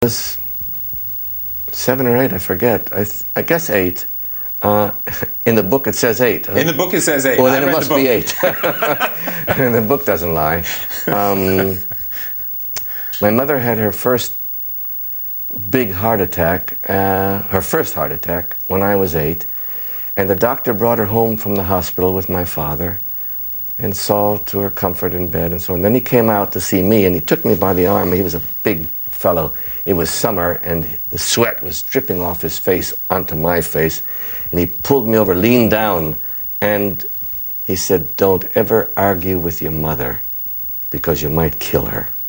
was 7 or 8, I forget. I guess 8. In the book it says 8. In the book it says 8. Well, then it must be 8. And the book doesn't lie. My mother had her first big heart attack, her first heart attack, when I was 8. And the doctor brought her home from the hospital with my father and saw to her comfort in bed and so on. Then he came out to see me, and he took me by the arm. He was a big fellow. It was summer, and the sweat was dripping off his face onto my face. And he pulled me over, leaned down, and he said, "Don't ever argue with your mother, because you might kill her."